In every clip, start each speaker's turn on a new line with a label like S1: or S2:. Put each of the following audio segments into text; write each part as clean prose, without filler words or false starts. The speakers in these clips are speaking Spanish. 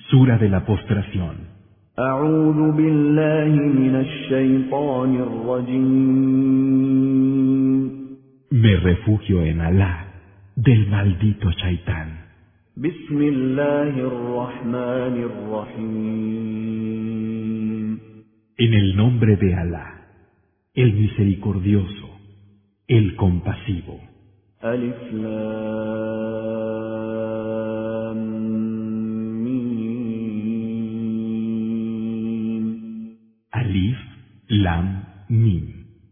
S1: Sura de la postración.
S2: أعوذ بالله من الشيطان الرجيم.
S1: Me refugio en Alá, del maldito Shaitán.
S2: بسم الله الرحمن الرحيم.
S1: En el nombre de Alá, el misericordioso, el compasivo.
S2: ألف لام ميم.
S1: Alif, Lam, Mim.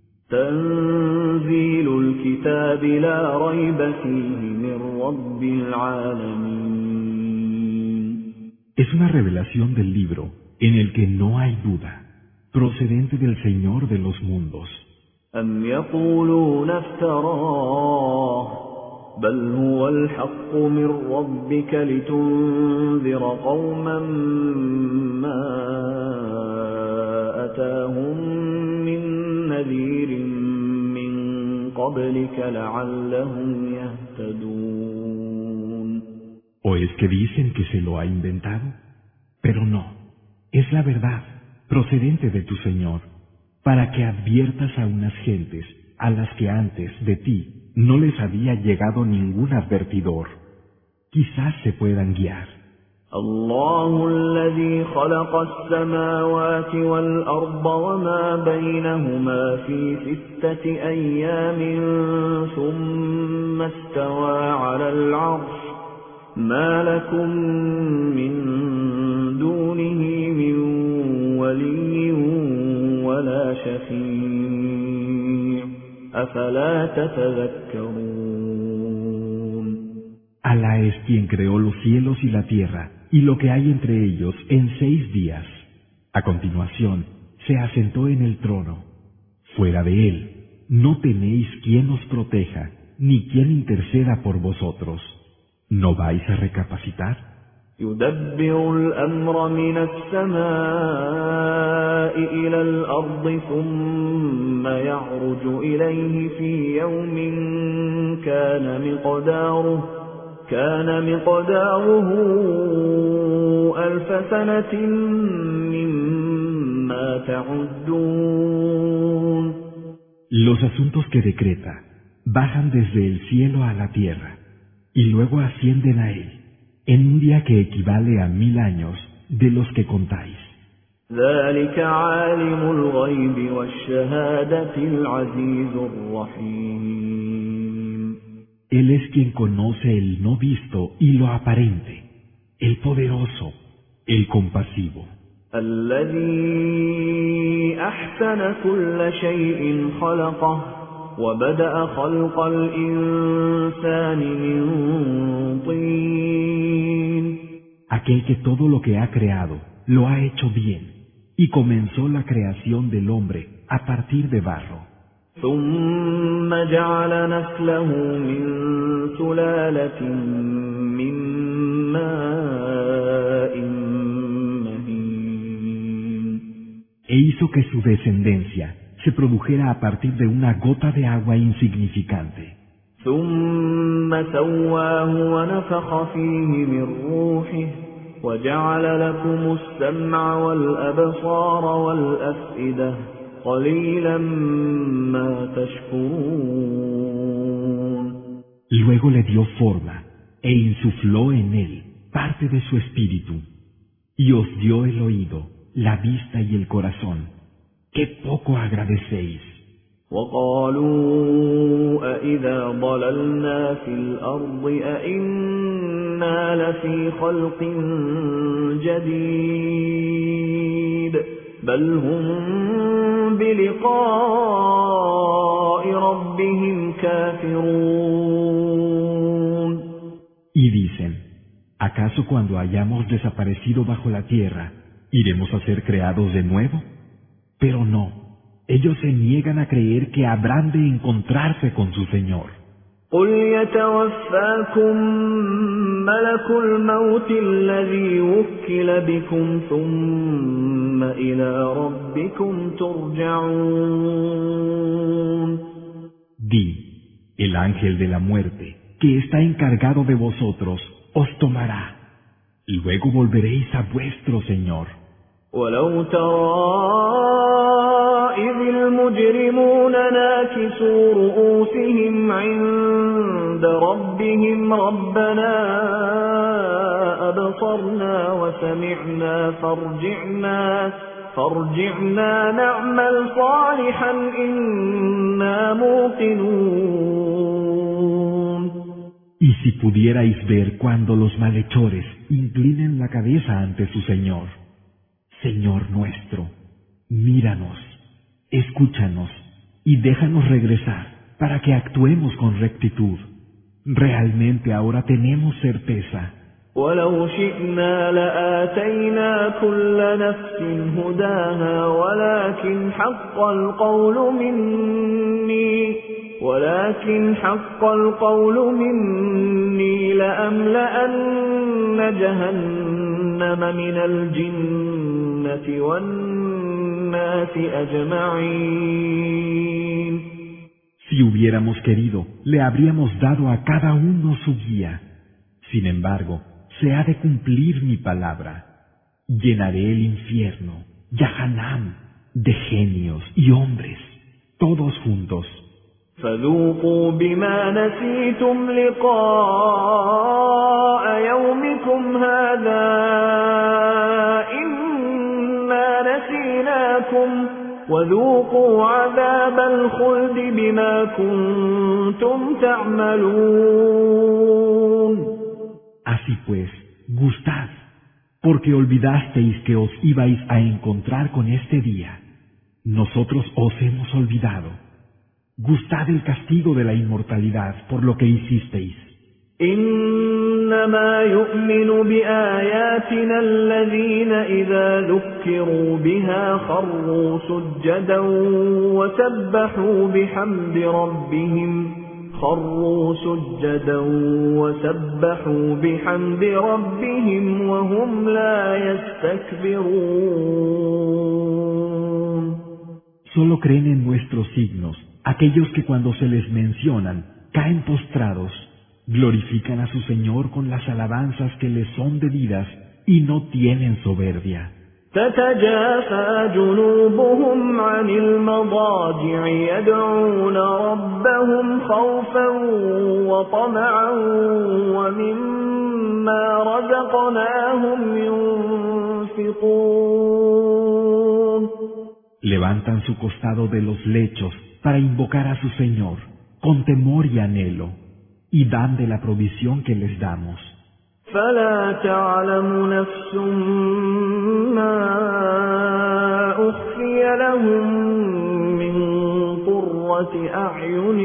S2: تنزيل الكتاب لا ريب فيه من رب العالمين.
S1: Es una revelación del libro en el que no hay duda, procedente del Señor de los mundos.
S2: أم يقولون افتراه بل هو الحق من ربك لتنذر قوما ما أتاهم من نذير من قبلك لعلهم يهتدون.
S1: ¿O es que dicen que se lo ha inventado? Pero no, es la verdad, procedente de tu Señor, para que adviertas a unas gentes a las que antes de ti no les había llegado ningún advertidor. Quizás se puedan guiar.
S2: الله الذي خلق السماوات والأرض وما بينهما في 6 أيام ثم استوى على العرش ما لكم من دونه من ولي ولا شفيع أفلا تتذكرون.
S1: Alá es quien creó los cielos y la tierra y lo que hay entre ellos en 6 días. A continuación, se asentó en el trono. Fuera de él, no tenéis quien os proteja, ni quien interceda por vosotros. ¿No vais a recapacitar?
S2: يدبر الأمر من السماء إلى الأرض ثم يعرج إليه في يوم كان مقداره 1000 سنة مما تعدون.
S1: Los asuntos que decreta bajan desde el cielo a la tierra y luego ascienden a él en un día que equivale a 1000 años de los que contáis.
S2: ذلك عالم الغيب والشهادة العزيز الرحيم.
S1: Él es quien conoce el no visto y lo aparente, el poderoso, el compasivo.
S2: الذي أحسن كل شيء خلقه وبدأ خلق الإنسان من طين.
S1: Aquel que todo lo que ha creado lo ha hecho bien y comenzó la creación del hombre a partir de barro.
S2: ثم جعل نسله من سلالة من ماء مهين.
S1: E hizo que su descendencia se produjera a partir de una gota de agua insignificante.
S2: ثم سواه ونفخ فيه من روحه وجعل لكم السمع والأبصار والأفئدة قليلا ما تشكرون.
S1: Luego le dio forma e insufló en él parte de su espíritu y os dio el oído, la vista y el corazón. ¡Qué poco agradecéis!
S2: وقالوا أإذا ضللنا في الأرض أإنا لفي خلق جديد بل هم بلقاء ربهم كافرون.
S1: Y dicen, ¿acaso cuando hayamos desaparecido bajo la tierra, iremos a ser creados de nuevo? Pero no, ellos se niegan a creer que habrán de encontrarse con su Señor.
S2: قل يتوفاكم ملك الموت الذي وكل بكم ثم إلى ربكم ترجعون.
S1: Di, el ángel de la muerte, que está encargado de vosotros, os tomará, Luego volveréis a vuestro Señor.
S2: ولو ترى إذ المجرمون ناكسوا رؤوسهم عند ربهم ربنا أبصرنا وسمعنا فارجعنا نعمل صالحا إنا موقنون.
S1: Y si pudierais ver cuando los malhechores inclinen la cabeza ante su Señor, Señor nuestro, míranos, escúchanos y déjanos regresar para que actuemos con rectitud. Realmente ahora tenemos certeza.
S2: ولو شئنا لآتينا كل نفس هداها ولكن حق القول مني لأملأن جهنم من الجنة والناس أجمعين.
S1: Si hubiéramos querido, le habríamos dado a cada uno su guía. Sin embargo, se ha de cumplir mi palabra. Llenaré el infierno, Yahanam, de genios y hombres, todos juntos.
S2: فذوقوا بما نسيتم لقاء يومكم هذا إنا نسيناكم وذوقوا عذاب الخلد بما كنتم تعملون.
S1: Así pues, gustad, porque olvidasteis que os ibais a encontrar con este día. Nosotros os hemos olvidado. Gustad el castigo de la inmortalidad por lo que hicisteis.
S2: إنما يؤمن بآياتنا الذين إذا ذكروا بها خروا سجدا وسبحوا بحمد ربهم وهم لا يستكبرون.
S1: Solo creen en nuestros signos aquellos que cuando se les mencionan caen postrados, glorifican a su Señor con las alabanzas que les son debidas y no tienen soberbia.
S2: تتجافى جنوبهم عن المضاجع يدعون ربهم خوفا وطمعا ومما رزقناهم ينفقون.
S1: Levantan su costado de los lechos para invocar a su Señor con temor y anhelo, y dan de la provisión que les damos.
S2: فلا تعلم نفس ما أخفي لهم من قرة أعين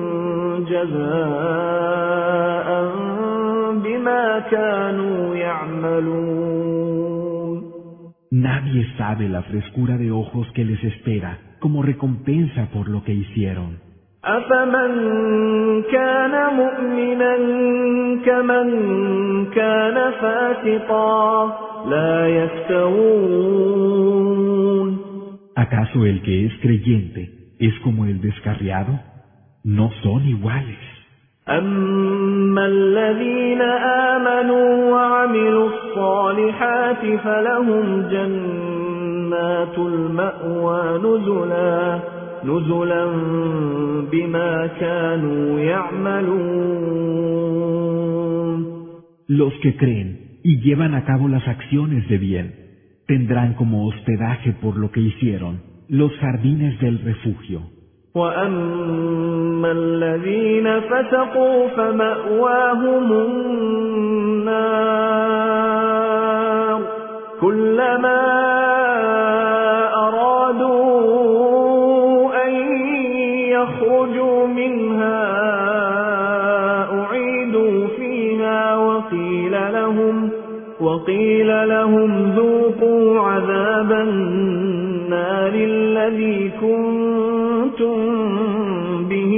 S2: جزاء بما كانوا يعملون.
S1: Nadie sabe la frescura de ojos que les espera como recompensa por lo que hicieron.
S2: أفمن كان مؤمنا كمن كان فاسقا لا يستوون.
S1: ¿Acaso el que es creyente es como el descarriado? No son iguales.
S2: أما الذين آمنوا وعملوا الصالحات فلهم جنات المأوى نزلا بما كانوا يعملون.
S1: Los que creen y llevan a cabo las acciones de bien tendrán como hospedaje por lo que hicieron los jardines del refugio.
S2: وأما الذين فسقوا فمأواهم النار كلما أرادوا أن يخرجوا منها أعيدوا فيها وقيل لهم ذوقوا عذاب النار الذي كنتم به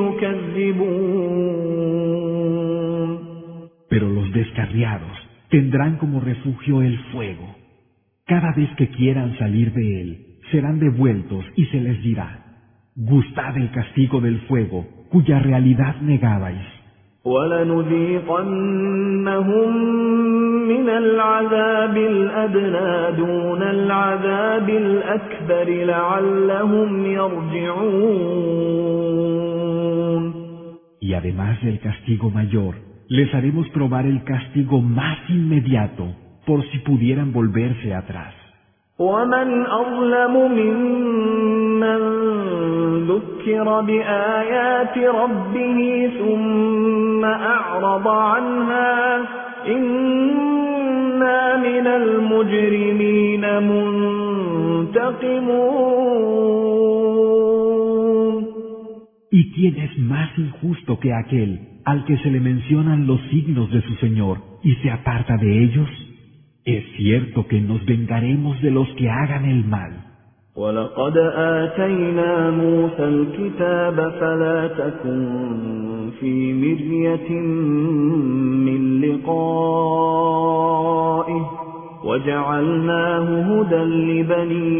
S2: تكذبون.
S1: Pero los descarriados tendrán como refugio el fuego. Cada vez que quieran salir de él, serán devueltos y se les dirá: gustad el castigo del fuego, cuya realidad negabais.
S2: وَلَنُذِيقَنَّهُم مِّنَ الْعَذَابِ الْأَدْنَىٰ دُونَ الْعَذَابِ الْأَكْبَرِ لَعَلَّهُمْ يَرْجِعُونَ.
S1: Y además del castigo mayor, les haremos probar el castigo más inmediato, por si pudieran volverse atrás.
S2: وَمَنْ أَظْلَمُ مِمَّن ذُكِّرَ بِآيَاتِ رَبِّهِ ثُمَّ أَعْرَضَ عَنْهَا إِنَّا مِنَ الْمُجْرِمِينَ مُنْتَقِمُونَ.
S1: ¿Y quién es más injusto que aquel al que se le mencionan los signos de su Señor y se aparta de ellos? Es cierto que nos vengaremos de los que hagan el mal.
S2: وَلَقَدْ آتَيْنَا مُوسَى الْكِتَابَ فَلَا تَكُنْ فِي مِرْيَةٍ مِّن لِقَائِهِ وَجَعَلْنَاهُ هُدًى لِبَنِي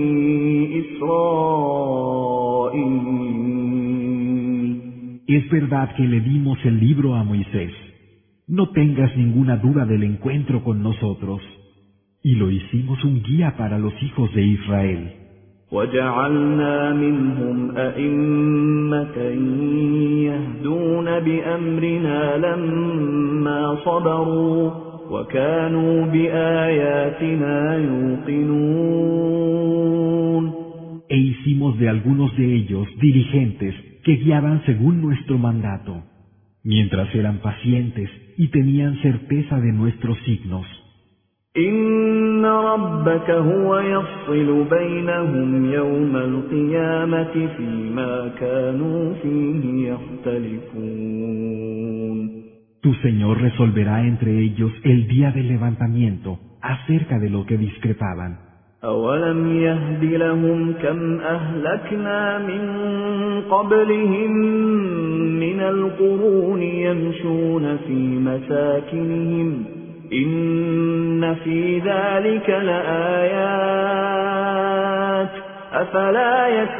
S2: إِسْرَائِيلَ.
S1: Es verdad que le dimos el libro a Moisés. No tengas ninguna duda del encuentro con nosotros. Y lo hicimos un guía para los hijos de Israel.
S2: وَجَعَلْنَا مِنْهُمْ أَئِمَّةً يَهْدُونَ بِأَمْرِنَا لَمَّا صَبَرُوا وَكَانُوا بِآيَاتِنَا يُوقِنُونَ.
S1: E hicimos de algunos de ellos dirigentes que guiaban según nuestro mandato, mientras eran pacientes y tenían certeza de nuestros signos.
S2: إِنَّ رَبَّكَ هُوَ يَفْصِلُ بَيْنَهُمْ يَوْمَ الْقِيَامَةِ فِيمَا كَانُوا فِيهِ يَخْتَلِفُونَ.
S1: Tu Señor resolverá entre ellos el día del levantamiento acerca de lo que discrepaban.
S2: أَوَلَمْ يَهْدِ لَهُمْ كَمْ أَهْلَكْنَا مِنْ قَبْلِهِمْ مِنَ الْقُرُونِ يَمْشُونَ فِي مَسَاكِنِهِمْ إِنَّ فِي ذَلِكَ لَآيَاتٍ أَفَلَا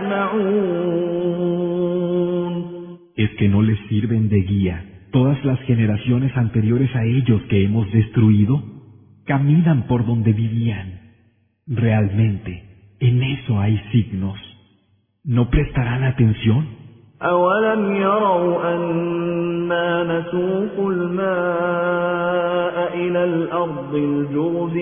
S2: يَسْمَعُونَ.
S1: ¿Es que no les sirven de guía todas las generaciones anteriores a ellos que hemos destruido? Caminan por donde vivían. Realmente, en eso hay signos. ¿No prestarán atención?
S2: أَوَلَمْ يَرَوْا أَنَّا نَسُوقُ الْمَاءَ إِلَى الْأَرْضِ الْجُرُزِ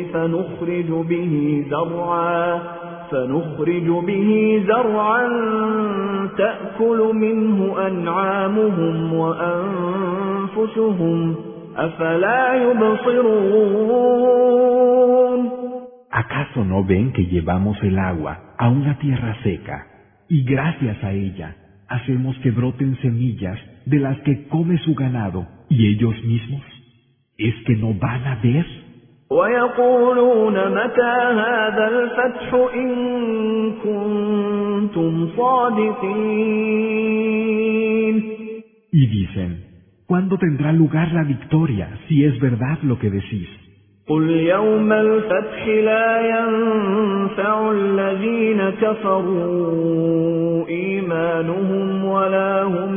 S2: فَنُخْرِجُ بِهِ زَرْعًا تَأْكُلُ مِنْهُ أَنْعَامُهُمْ وَأَنْفُسُهُمْ أَفَلَا يُبْصِرُونَ.
S1: ¿Acaso no ven que llevamos el agua a una tierra seca y gracias a ella hacemos que broten semillas de las que come su ganado y ellos mismos? ¿Es que no van a ver?
S2: وَيَقُولُونَ مَتَى هَذَا الْفَتْحُ إِن كُنتُمْ صَادِقِينَ.
S1: Y dicen, ¿cuándo tendrá lugar la victoria si es verdad lo que decís?
S2: قُلْ يَوْمَ الْفَتْحِ لَا يَنفَعُ الَّذِينَ كَفَرُوا إِيمَانُهُمْ وَلَا هُمْ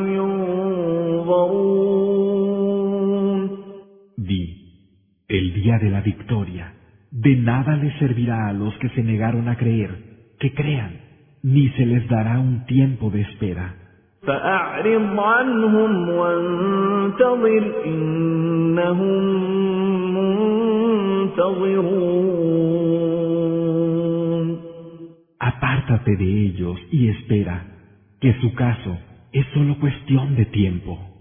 S2: يُنظَرُونَ.
S1: Di, el día de la victoria, de nada les servirá a los que se negaron a creer, que crean, ni se les dará un tiempo de espera.
S2: فَأَعْرِضْ عَنْهُمْ وَانْتَظِرْ إِنَّهُمْ مُنْتَظِرُونَ.
S1: Apártate de ellos y espera, que su caso es solo cuestión de tiempo.